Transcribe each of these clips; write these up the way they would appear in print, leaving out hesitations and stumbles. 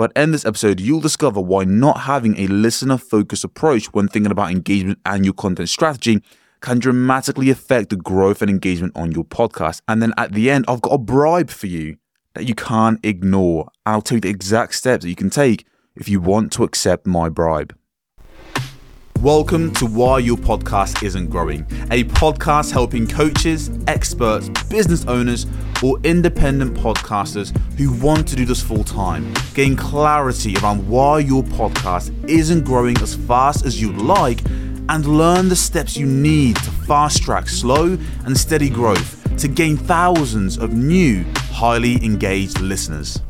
But in this episode, you'll discover why not having a listener-focused approach when thinking about engagement and your content strategy can dramatically affect the growth and engagement on your podcast. And then at the end, I've got a bribe for you that you can't ignore. I'll tell you the exact steps that you can take if you want to accept my bribe. Welcome to Why Your Podcast Isn't Growing, a podcast helping coaches, experts, business owners, or independent podcasters who want to do this full time gain clarity around why your podcast isn't growing as fast as you'd like and learn the steps you need to fast track slow and steady growth to gain thousands of new, highly engaged listeners.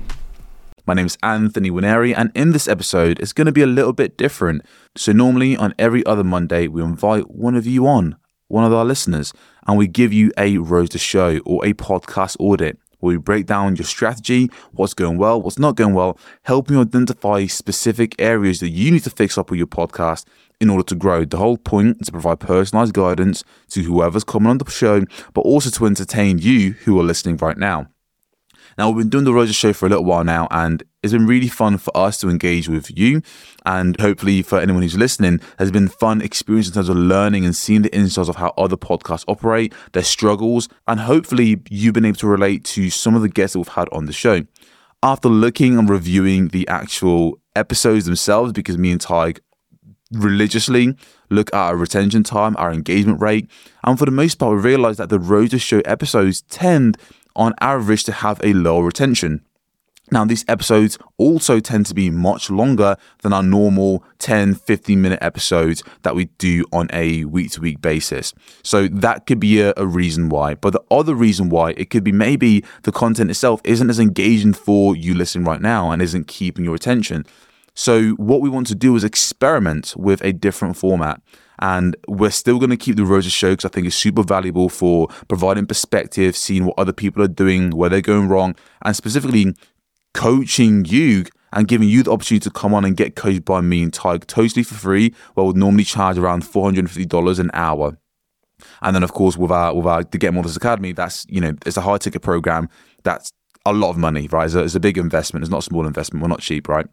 My name is Anthony Winery, and in this episode, it's going to be a little bit different. So normally on every other Monday, we invite one of you on, one of our listeners, and we give you a road to show or a podcast audit where we break down your strategy, what's going well, what's not going well, helping you identify specific areas that you need to fix up with your podcast in order to grow. The whole point is to provide personalized guidance to whoever's coming on the show, but also to entertain you who are listening right now. Now, we've been doing the Rosa Show for a little while now, and it's been really fun for us to engage with you. And hopefully for anyone who's listening, has been fun experience in terms of learning and seeing the insights of how other podcasts operate, their struggles, and hopefully you've been able to relate to some of the guests that we've had on the show. After looking and reviewing the actual episodes themselves, because me and Tig religiously look at our retention time, our engagement rate, and for the most part, we realized that the Rosa Show episodes tend on average to have a lower retention. Now, these episodes also tend to be much longer than our normal 10, 15-minute episodes that we do on a week-to-week basis. So that could be a reason why. But the other reason why, it could be maybe the content itself isn't as engaging for you listening right now and isn't keeping your attention. So what we want to do is experiment with a different format. And we're still going to keep the Rosa Show because I think it's super valuable for providing perspective, seeing what other people are doing, where they're going wrong, and specifically coaching you and giving you the opportunity to come on and get coached by me and Tig totally for free, where we'll normally charge around $450 an hour. And then, of course, with our the Get More This Academy, that's, it's a high ticket program. That's a lot of money, right? It's a big investment. It's not a small investment. We're not cheap, right?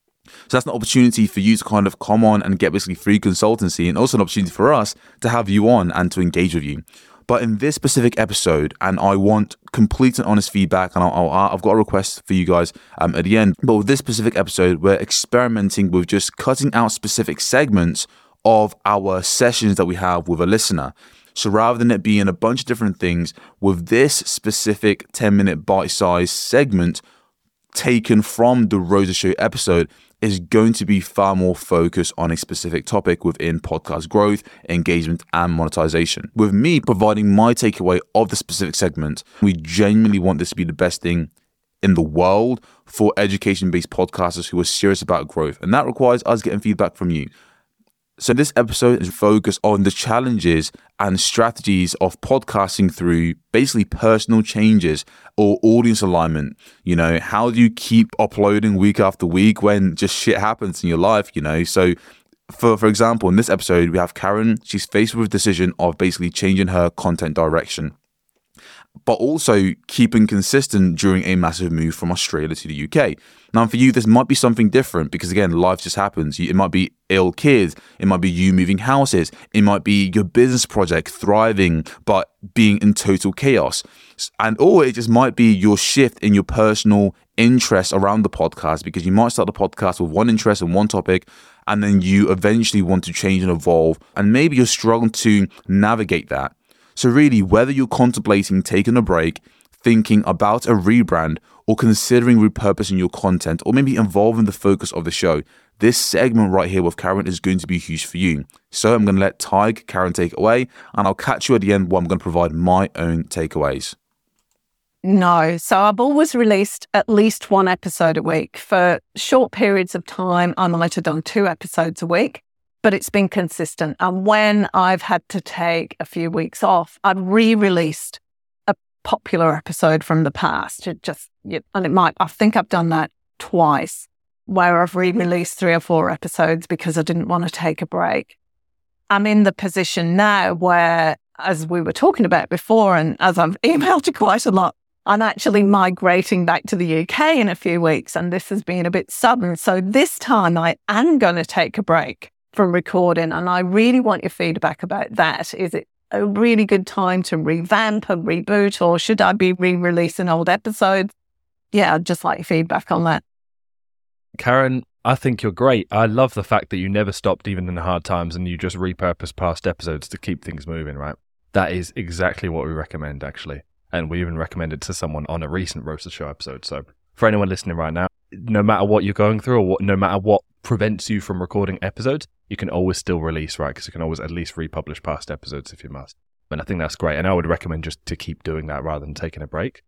So that's an opportunity for you to kind of come on and get basically free consultancy, and also an opportunity for us to have you on and to engage with you. But in this specific episode, and I want complete and honest feedback, and I've got a request for you guys at the end. But with this specific episode, we're experimenting with just cutting out specific segments of our sessions that we have with a listener. So rather than it being a bunch of different things, with this specific 10-minute bite-sized segment taken from the Rosa Show episode, is going to be far more focused on a specific topic within podcast growth, engagement, and monetization. With me providing my takeaway of the specific segment, we genuinely want this to be the best thing in the world for education-based podcasters who are serious about growth. And that requires us getting feedback from you. So this episode is focused on the challenges and strategies of podcasting through basically personal changes or audience alignment. How do you keep uploading week after week when just shit happens in your life, So for example, in this episode, we have Karen. She's faced with a decision of basically changing her content direction, but also keeping consistent during a massive move from Australia to the UK. Now, for you, this might be something different because, again, life just happens. It might be ill kids. It might be you moving houses. It might be your business project thriving, but being in total chaos. Or it just might be your shift in your personal interest around the podcast, because you might start the podcast with one interest and one topic, and then you eventually want to change and evolve. And maybe you're struggling to navigate that. So really, whether you're contemplating taking a break, thinking about a rebrand, or considering repurposing your content, or maybe involving the focus of the show, this segment right here with Karen is going to be huge for you. So I'm going to let Karen take it away, and I'll catch you at the end where I'm going to provide my own takeaways. No. So I've always released at least one episode a week. For short periods of time, I might have done 2 episodes a week, but it's been consistent. And when I've had to take a few weeks off, I've re-released a popular episode from the past. I think I've done that twice, where I've re-released 3 or 4 episodes because I didn't want to take a break. I'm in the position now where, as we were talking about before, and as I've emailed you quite a lot I'm actually migrating back to the UK in a few weeks, and this has been a bit sudden. So this time I am going to take a break from recording, and I really want your feedback about that. Is it a really good time to revamp and reboot, or should I be re-releasing old episodes? Yeah, I'd just like your feedback on that. Karen, I think you're great. I love the fact that you never stopped even in the hard times and you just repurposed past episodes to keep things moving, right? That is exactly what we recommend, actually. And we even recommended to someone on a recent Roast the Show episode. So for anyone listening right now, no matter what you're going through or no matter what prevents you from recording episodes, you can always still release, right? Because you can always at least republish past episodes if you must. And I think that's great. And I would recommend just to keep doing that rather than taking a break.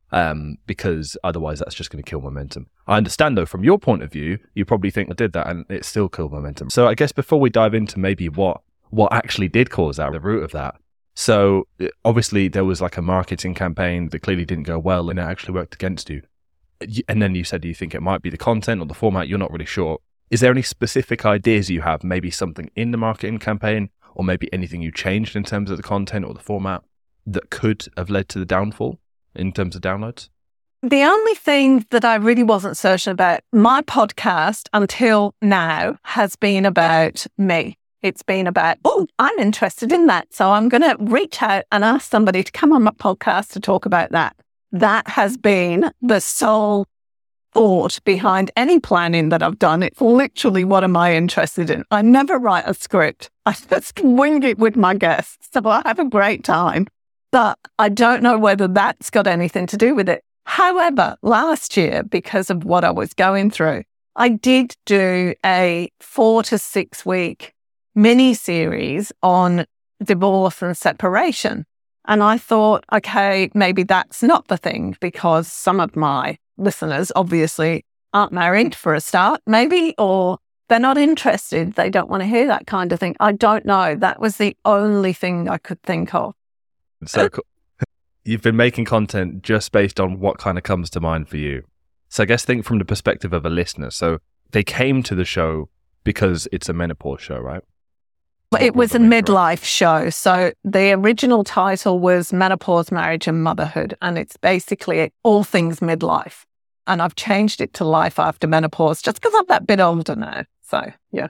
Because otherwise that's just going to kill momentum. I understand though, from your point of view, you probably think I did that and it still killed momentum. So I guess before we dive into maybe what actually did cause that, the root of that. So obviously there was like a marketing campaign that clearly didn't go well and it actually worked against you. And then you said you think it might be the content or the format, you're not really sure. Is there any specific ideas you have, maybe something in the marketing campaign or maybe anything you changed in terms of the content or the format that could have led to the downfall in terms of downloads? The only thing that I really wasn't certain about, my podcast until now has been about me. It's been about, I'm interested in that. So I'm going to reach out and ask somebody to come on my podcast to talk about that. That has been the sole thought behind any planning that I've done. It's literally, what am I interested in? I never write a script. I just wing it with my guests. So I have a great time. But I don't know whether that's got anything to do with it. However, last year, because of what I was going through, I did do a 4 to 6 week mini series on divorce and separation. And I thought, okay, maybe that's not the thing, because some of my listeners obviously aren't married for a start, maybe, or they're not interested. They don't want to hear that kind of thing. I don't know. That was the only thing I could think of. So cool. You've been making content just based on what kind of comes to mind for you. So I guess think from the perspective of a listener. So they came to the show because it's a menopause show, right? It was a midlife show. So the original title was Menopause, Marriage and Motherhood. And it's basically all things midlife. And I've changed it to Life After Menopause just because I'm that bit older now. So, yeah.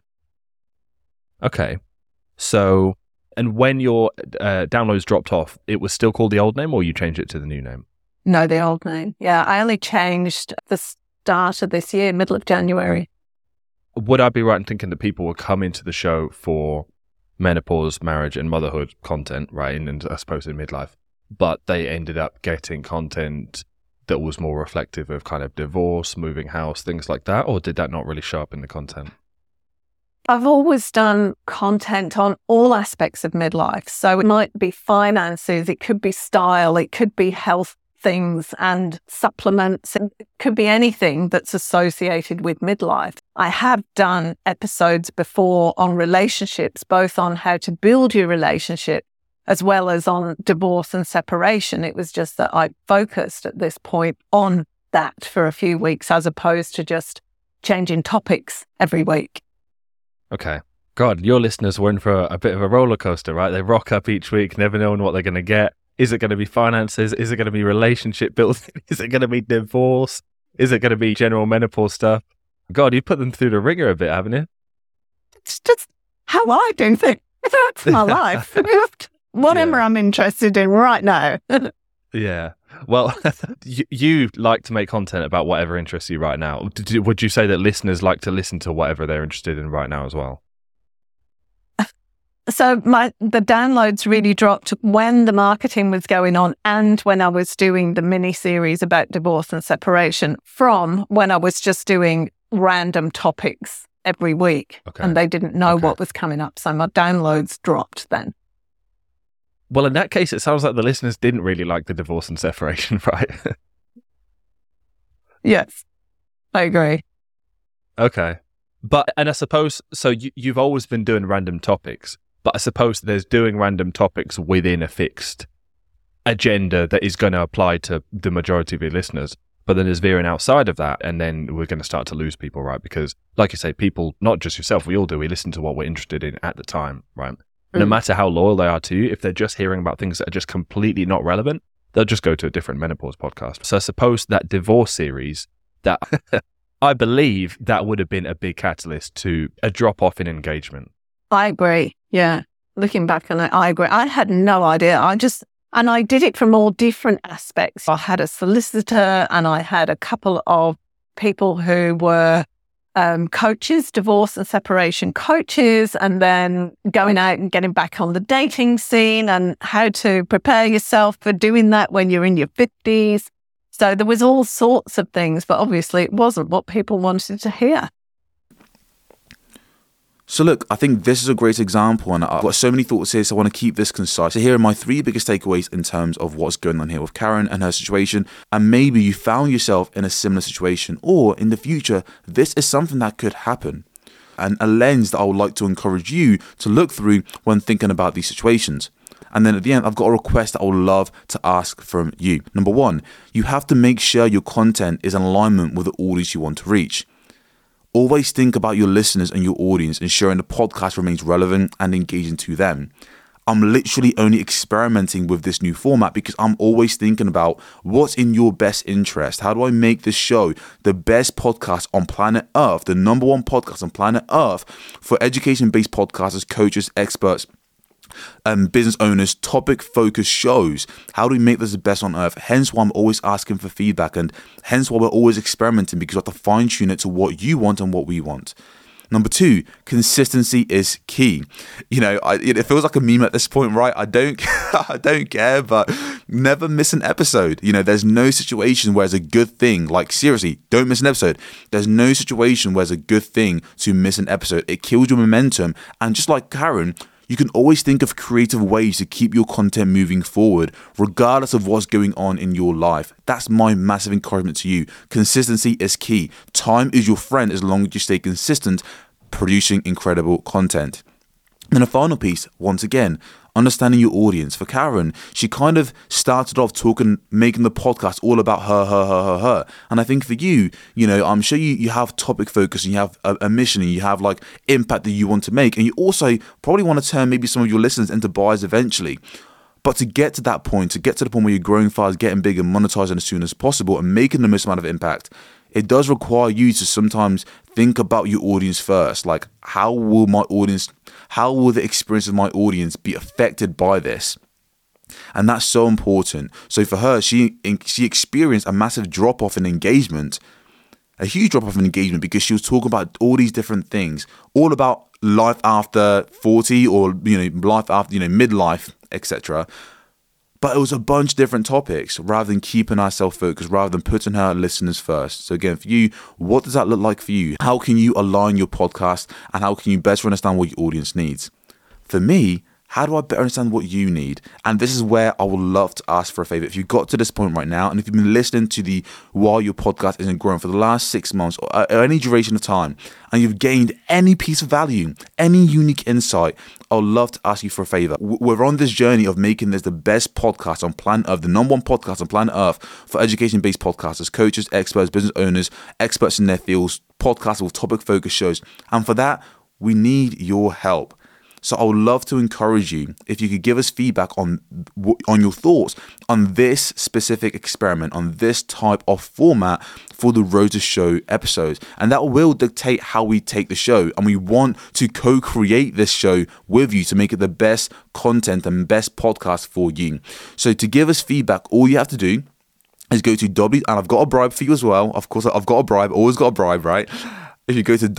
Okay. So, and when your downloads dropped off, it was still called the old name or you changed it to the new name? No, the old name. Yeah, I only changed the start of this year, middle of January. Would I be right in thinking that people would come into the show for menopause, marriage and motherhood content, right? And I suppose in midlife, but they ended up getting content that was more reflective of kind of divorce, moving house, things like that? Or did that not really show up in the content? I've always done content on all aspects of midlife. So it might be finances, it could be style, it could be health things and supplements. It could be anything that's associated with midlife. I have done episodes before on relationships, both on how to build your relationship as well as on divorce and separation. It was just that I focused at this point on that for a few weeks as opposed to just changing topics every week. Okay. God, your listeners were in for a bit of a roller coaster, right? They rock up each week, never knowing what they're going to get. Is it going to be finances? Is it going to be relationship building? Is it going to be divorce? Is it going to be general menopause stuff? God, you put them through the ringer a bit, haven't you? It's just how I do things. That's my life. Whatever I'm interested in right now. Yeah. Well, you like to make content about whatever interests you right now. Would you say that listeners like to listen to whatever they're interested in right now as well? So the downloads really dropped when the marketing was going on and when I was doing the mini series about divorce and separation, from when I was just doing random topics every week. Okay. And they didn't know what was coming up. So my downloads dropped then. Well, in that case, it sounds like the listeners didn't really like the divorce and separation, right? Yes, I agree. Okay. And I suppose, so you've always been doing random topics, but I suppose there's doing random topics within a fixed agenda that is going to apply to the majority of your listeners. But then there's veering outside of that, and then we're going to start to lose people, right? Because, like you say, people, not just yourself, we all do, we listen to what we're interested in at the time, right? No matter how loyal they are to you, if they're just hearing about things that are just completely not relevant, they'll just go to a different menopause podcast. So I suppose that divorce series, that I believe that would have been a big catalyst to a drop off in engagement. I agree. Yeah. Looking back on it, I agree. I had no idea. And I did it from all different aspects. I had a solicitor and I had a couple of people who were coaches, divorce and separation coaches, and then going out and getting back on the dating scene and how to prepare yourself for doing that when you're in your 50s. So there was all sorts of things, but obviously it wasn't what people wanted to hear. So look, I think this is a great example, and I've got so many thoughts here, so I want to keep this concise. So here are my 3 biggest takeaways in terms of what's going on here with Karen and her situation. And maybe you found yourself in a similar situation, or in the future, this is something that could happen. And a lens that I would like to encourage you to look through when thinking about these situations. And then at the end, I've got a request that I would love to ask from you. Number 1, you have to make sure your content is in alignment with the audience you want to reach. Always think about your listeners and your audience, ensuring the podcast remains relevant and engaging to them. I'm literally only experimenting with this new format because I'm always thinking about what's in your best interest. How do I make this show the best podcast on planet Earth, the number 1 podcast on planet Earth for education-based podcasters, coaches, experts, business owners, topic-focused shows? How do we make this the best on earth? Hence why I'm always asking for feedback, and hence why we're always experimenting, because we have to fine-tune it to what you want and what we want. Number 2, consistency is key. You know, it feels like a meme at this point, right? I don't care, but never miss an episode. You know, there's no situation where it's a good thing. Like, seriously, don't miss an episode. There's no situation where it's a good thing to miss an episode. It kills your momentum. And just like Karen, you can always think of creative ways to keep your content moving forward, regardless of what's going on in your life. That's my massive encouragement to you. Consistency is key. Time is your friend as long as you stay consistent, producing incredible content. And a final piece, once again, understanding your audience. For Karen, she kind of started off making the podcast all about her. And I think for you, you know, I'm sure you have topic focus and you have a mission and you have like impact that you want to make. And you also probably want to turn maybe some of your listeners into buyers eventually. But to get to that point, to get to the point where you're growing fast, getting big and monetizing as soon as possible and making the most amount of impact, it does require you to sometimes think about your audience first. Like, how will the experience of my audience be affected by this? And that's so important. So for her, she experienced a massive drop-off in engagement, a huge drop-off in engagement, because she was talking about all these different things, all about life after 40 or, you know, life after, you know, midlife, etc. But it was a bunch of different topics rather than keeping ourselves focused, rather than putting her listeners first. So again, for you, what does that look like for you? How can you align your podcast and how can you better understand what your audience needs? For me, how do I better understand what you need? And this is where I would love to ask for a favor. If you've got to this point right now, and if you've been listening to the While Your Podcast Isn't Growing for the last 6 months or any duration of time, and you've gained any piece of value, any unique insight, I would love to ask you for a favor. We're on this journey of making this the best podcast on planet Earth, the number 1 podcast on planet Earth for education-based podcasters, coaches, experts, business owners, experts in their fields, podcasts with topic-focused shows. And for that, we need your help. So I would love to encourage you if you could give us feedback on your thoughts on this specific experiment, on this type of format for the Road to Show episodes. And that will dictate how we take the show. And we want to co-create this show with you to make it the best content and best podcast for you. So to give us feedback, all you have to do is go to and I've got a bribe for you as well. Of course, I've got a bribe, always got a bribe, right? If you go to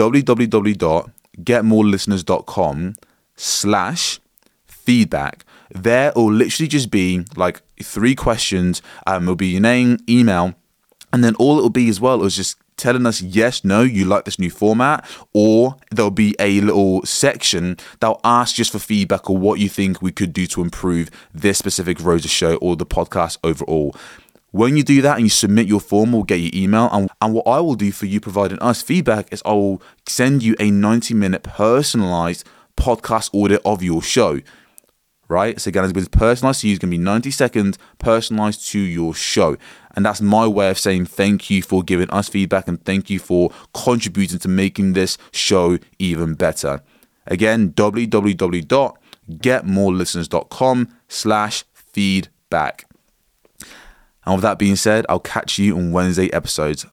www.getmorelisteners.com/feedback, there will literally just be like 3 questions. It'll be your name, email, and then all it'll be as well is just telling us yes, no, you like this new format, or there'll be a little section that'll ask just for feedback or what you think we could do to improve this specific Road to Show or the podcast overall. When you do that and you submit your form, we'll get your email. And what I will do for you providing us feedback is I will send you a 90-minute personalized podcast audit of your show, right? So again, it's personalized to you. It's going to be 90 seconds personalized to your show. And that's my way of saying thank you for giving us feedback and thank you for contributing to making this show even better. Again, www.getmorelisteners.com/feedback. And with that being said, I'll catch you on Wednesday episodes.